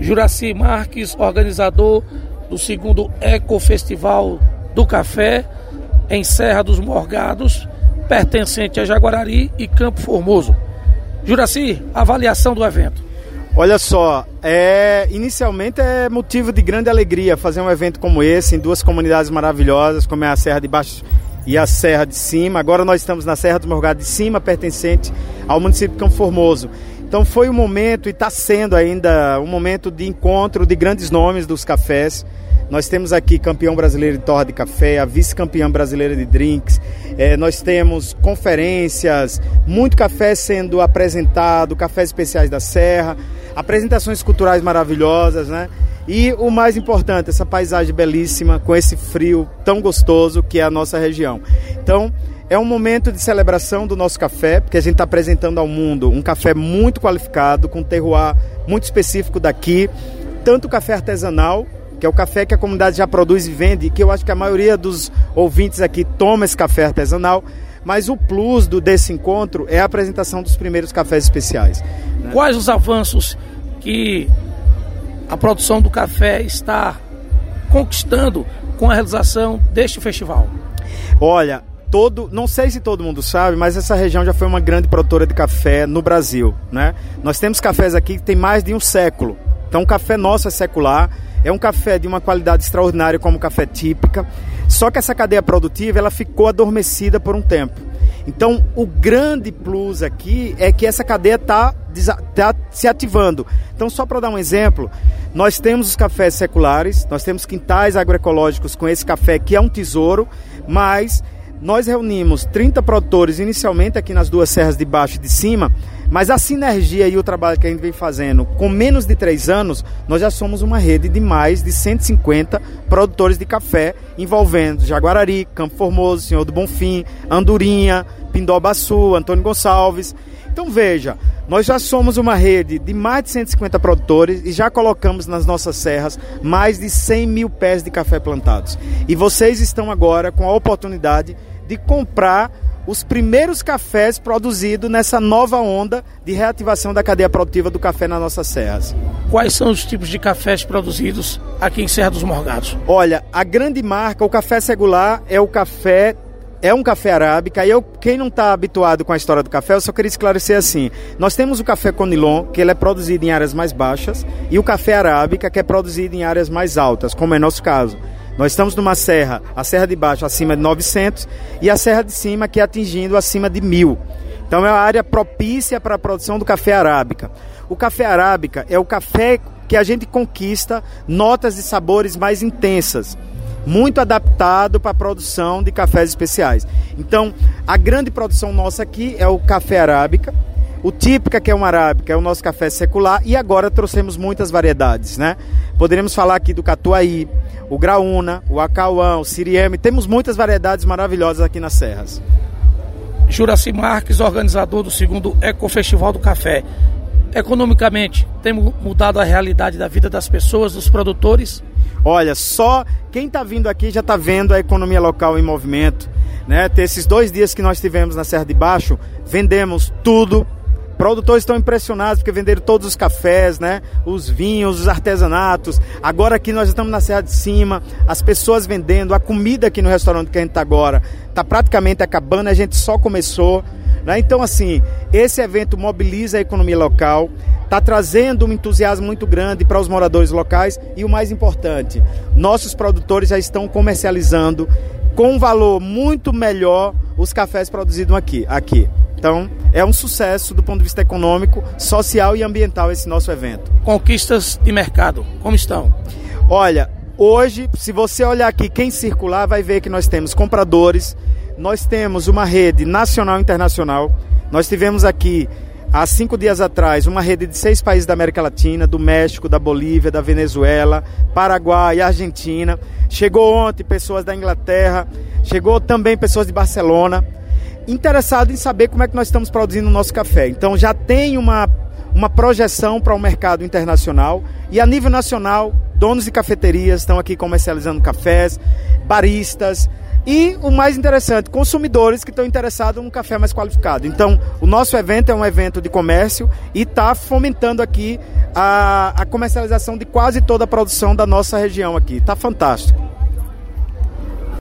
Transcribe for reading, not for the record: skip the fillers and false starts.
Juracy Marques, organizador do 2º Ecofestival do Café em Serra dos Morgados, pertencente a Jaguarari e Campo Formoso. Juracy, avaliação do evento. Olha só, inicialmente é motivo de grande alegria fazer um evento como esse em duas comunidades maravilhosas, como é a Serra de Baixo e a Serra de Cima. Agora nós estamos na Serra dos Morgados de Cima, pertencente ao município de Campo Formoso. Então foi um momento, e está sendo ainda, um momento de encontro de grandes nomes dos cafés. Nós temos aqui campeão brasileiro de torra de café, a vice-campeã brasileira de drinks. Nós temos conferências, muito café sendo apresentado, cafés especiais da Serra, apresentações culturais maravilhosas, né? E o mais importante, essa paisagem belíssima, com esse frio tão gostoso que é a nossa região. Então, é um momento de celebração do nosso café, porque a gente está apresentando ao mundo um café muito qualificado, com um terroir muito específico daqui, tanto o café artesanal, que é o café que a comunidade já produz e vende, que eu acho que a maioria dos ouvintes aqui toma esse café artesanal, mas o plus desse encontro é a apresentação dos primeiros cafés especiais, né? Quais os avanços que a produção do café está conquistando com a realização deste festival? Olha, não sei se todo mundo sabe, mas essa região já foi uma grande produtora de café no Brasil, né? Nós temos cafés aqui que tem mais de um século. Então o café nosso é secular, é um café de uma qualidade extraordinária como café típica, só que essa cadeia produtiva ela ficou adormecida por um tempo. Então o grande plus aqui é que essa cadeia está se ativando. Então só para dar um exemplo, nós temos os cafés seculares, nós temos quintais agroecológicos com esse café que é um tesouro, mas nós reunimos 30 produtores inicialmente aqui nas duas serras de baixo e de cima, mas a sinergia e o trabalho que a gente vem fazendo, com menos de 3 anos, nós já somos uma rede de mais de 150 produtores de café, envolvendo Jaguarari, Campo Formoso, Senhor do Bonfim, Andorinha, Pindobaçu, Antônio Gonçalves. Então veja, nós já somos uma rede de mais de 150 produtores e já colocamos nas nossas serras mais de 100 mil pés de café plantados. E vocês estão agora com a oportunidade de comprar os primeiros cafés produzidos nessa nova onda de reativação da cadeia produtiva do café nas nossas serras. Quais são os tipos de cafés produzidos aqui em Serra dos Morgados? Olha, a grande marca, o café segular é um café arábica. E quem não está habituado com a história do café, eu só queria esclarecer assim. Nós temos o café Conilon, que ele é produzido em áreas mais baixas, e o café arábica, que é produzido em áreas mais altas, como é nosso caso. Nós estamos numa serra, a Serra de Baixo acima de 900 e a Serra de Cima aqui atingindo acima de 1000. Então é uma área propícia para a produção do café arábica. O café arábica é o café que a gente conquista notas de sabores mais intensas, muito adaptado para a produção de cafés especiais. Então, a grande produção nossa aqui é o café arábica, o típica, que é uma arábica, é o nosso café secular, e agora trouxemos muitas variedades, né? Poderíamos falar aqui do Catuaí, o Graúna, o Acauã, o Siriema, temos muitas variedades maravilhosas aqui nas serras. Juracy Marques, organizador do 2º Ecofestival do Café. Economicamente, tem mudado a realidade da vida das pessoas, dos produtores? Olha, só quem está vindo aqui já está vendo a economia local em movimento, né? Esses 2 dias que nós tivemos na Serra de Baixo, vendemos tudo. Produtores estão impressionados porque venderam todos os cafés, né? Os vinhos, os artesanatos. Agora aqui nós estamos na Serra de Cima, as pessoas vendendo, a comida aqui no restaurante que a gente está agora está praticamente acabando, a gente só começou, né? Então assim, esse evento mobiliza a economia local, está trazendo um entusiasmo muito grande para os moradores locais e o mais importante, nossos produtores já estão comercializando com um valor muito melhor os cafés produzidos aqui. Então, é um sucesso do ponto de vista econômico, social e ambiental esse nosso evento. Conquistas de mercado, como estão? Olha, hoje, se você olhar aqui, quem circular vai ver que nós temos compradores, nós temos uma rede nacional e internacional. Nós tivemos aqui, há 5 dias atrás, uma rede de 6 países da América Latina, do México, da Bolívia, da Venezuela, Paraguai, Argentina. Chegou ontem pessoas da Inglaterra, chegou também pessoas de Barcelona, interessado em saber como é que nós estamos produzindo o nosso café. Então já tem uma projeção para o mercado internacional e a nível nacional, donos de cafeterias estão aqui comercializando cafés, baristas, E o mais interessante, consumidores que estão interessados num café mais qualificado. Então, o nosso evento é um evento de comércio e está fomentando aqui a comercialização de quase toda a produção da nossa região aqui. Está fantástico.